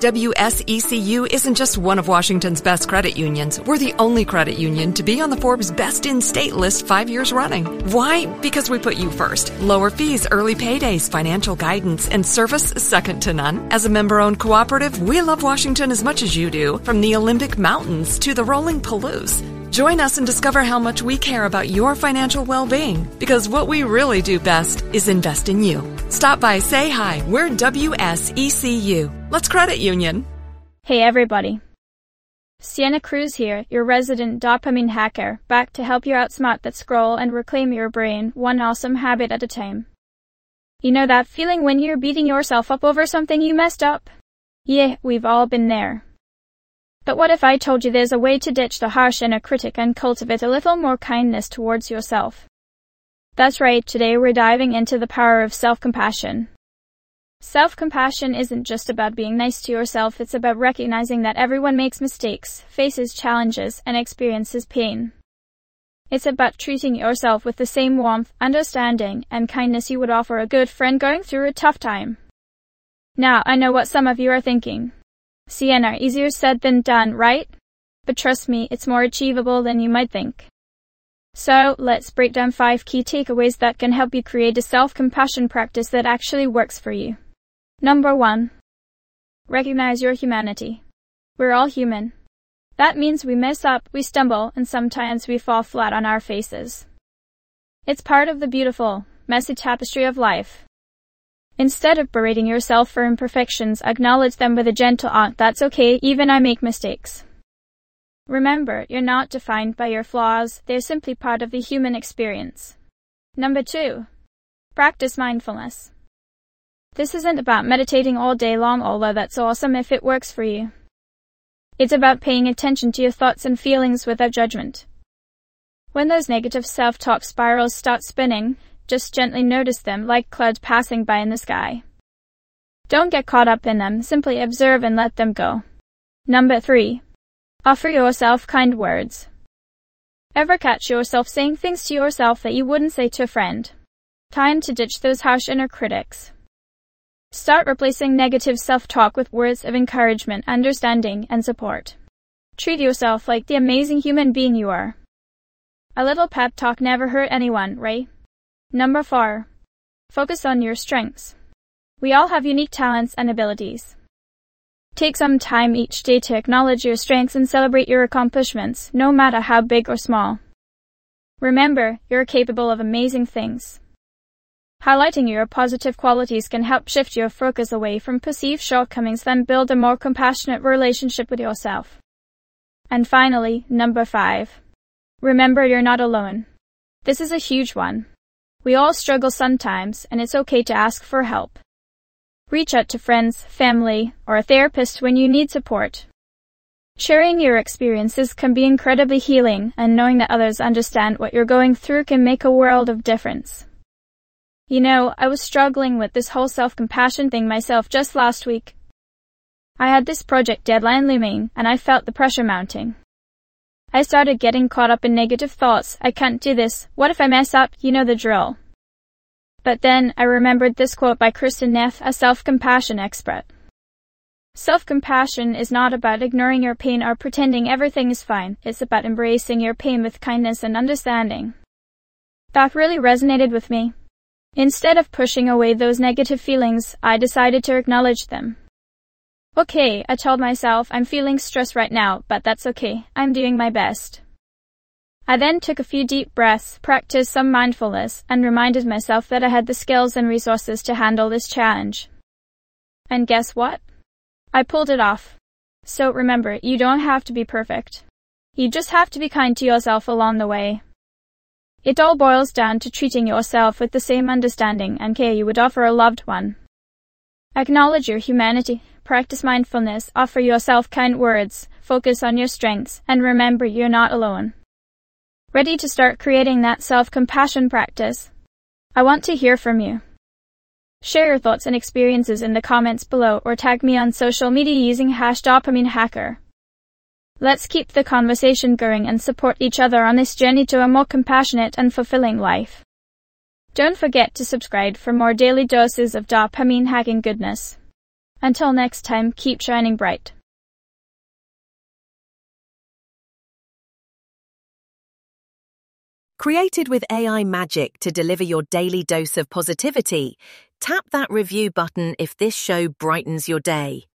WSECU isn't just one of Washington's best credit unions. We're the only credit union to be on the Forbes Best in State list 5 years running. Why? Because we put you first. Lower fees, early paydays, financial guidance, and service second to none. As a member-owned cooperative, we love Washington as much as you do, from the Olympic Mountains to the rolling Palouse. Join us and discover how much we care about your financial well-being, because what we really do best is invest in you. Stop by, say hi. We're WSECU. Let's credit union. Hey everybody. Sienna Cruz here, your resident dopamine hacker, back to help you outsmart that scroll and reclaim your brain, one awesome habit at a time. You know that feeling when you're beating yourself up over something you messed up? Yeah, we've all been there. But what if I told you there's a way to ditch the harsh inner critic and cultivate a little more kindness towards yourself? That's right, today we're diving into the power of self-compassion. Self-compassion isn't just about being nice to yourself, it's about recognizing that everyone makes mistakes, faces challenges, and experiences pain. It's about treating yourself with the same warmth, understanding, and kindness you would offer a good friend going through a tough time. Now, I know what some of you are thinking. Sienna, easier said than done, right? But trust me, it's more achievable than you might think. So, let's break down 5 key takeaways that can help you create a self-compassion practice that actually works for you. Number 1. Recognize your humanity. We're all human. That means we mess up, we stumble, and sometimes we fall flat on our faces. It's part of the beautiful, messy tapestry of life. Instead of berating yourself for imperfections, acknowledge them with a gentle "that's okay, even I make mistakes." Remember, you're not defined by your flaws, they're simply part of the human experience. Number 2. Practice mindfulness. This isn't about meditating all day long, although that's awesome if it works for you. It's about paying attention to your thoughts and feelings without judgment. When those negative self-talk spirals start spinning, just gently notice them like clouds passing by in the sky. Don't get caught up in them, simply observe and let them go. Number 3. Offer yourself kind words. Ever catch yourself saying things to yourself that you wouldn't say to a friend? Time to ditch those harsh inner critics. Start replacing negative self-talk with words of encouragement, understanding, and support. Treat yourself like the amazing human being you are. A little pep talk never hurt anyone, right? Number 4. Focus on your strengths. We all have unique talents and abilities. Take some time each day to acknowledge your strengths and celebrate your accomplishments, no matter how big or small. Remember, you're capable of amazing things. Highlighting your positive qualities can help shift your focus away from perceived shortcomings and build a more compassionate relationship with yourself. And finally, number 5. Remember, you're not alone. This is a huge one. We all struggle sometimes, and it's okay to ask for help. Reach out to friends, family, or a therapist when you need support. Sharing your experiences can be incredibly healing, and knowing that others understand what you're going through can make a world of difference. You know, I was struggling with this whole self-compassion thing myself just last week. I had this project deadline looming, and I felt the pressure mounting. I started getting caught up in negative thoughts. I can't do this. What if I mess up? You know the drill. But then I remembered this quote by Kristin Neff, a self-compassion expert. Self-compassion is not about ignoring your pain or pretending everything is fine. It's about embracing your pain with kindness and understanding. That really resonated with me. Instead of pushing away those negative feelings, I decided to acknowledge them. Okay, I told myself, I'm feeling stressed right now, but that's okay. I'm doing my best. I then took a few deep breaths, practiced some mindfulness, and reminded myself that I had the skills and resources to handle this challenge. And guess what? I pulled it off. So remember, you don't have to be perfect. You just have to be kind to yourself along the way. It all boils down to treating yourself with the same understanding and care you would offer a loved one. Acknowledge your humanity, practice mindfulness, offer yourself kind words, focus on your strengths, and remember you're not alone. Ready to start creating that self-compassion practice? I want to hear from you. Share your thoughts and experiences in the comments below or tag me on social media using #DopamineHacker. Let's keep the conversation going and support each other on this journey to a more compassionate and fulfilling life. Don't forget to subscribe for more daily doses of dopamine hacking goodness. Until next time, keep shining bright. Created with AI magic to deliver your daily dose of positivity, tap that review button if this show brightens your day.